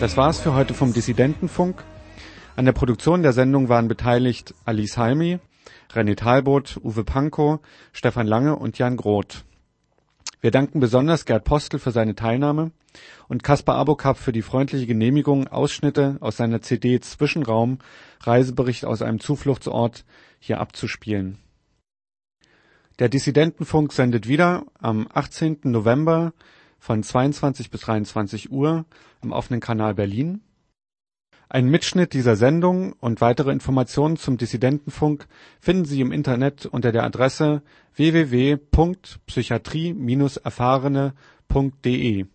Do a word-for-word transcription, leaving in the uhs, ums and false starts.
Das war's für heute vom Dissidentenfunk. An der Produktion der Sendung waren beteiligt Alice Halmi, René Talbot, Uwe Pankow, Stefan Lange und Jan Groth. Wir danken besonders Gerd Postel für seine Teilnahme und Kaspar Abokap für die freundliche Genehmigung, Ausschnitte aus seiner C D Zwischenraum, Reisebericht aus einem Zufluchtsort, hier abzuspielen. Der Dissidentenfunk sendet wieder am achtzehnten November von zweiundzwanzig bis dreiundzwanzig Uhr im offenen Kanal Berlin. Einen Mitschnitt dieser Sendung und weitere Informationen zum Dissidentenfunk finden Sie im Internet unter der Adresse w w w punkt psychiatrie Bindestrich erfahrene punkt d e.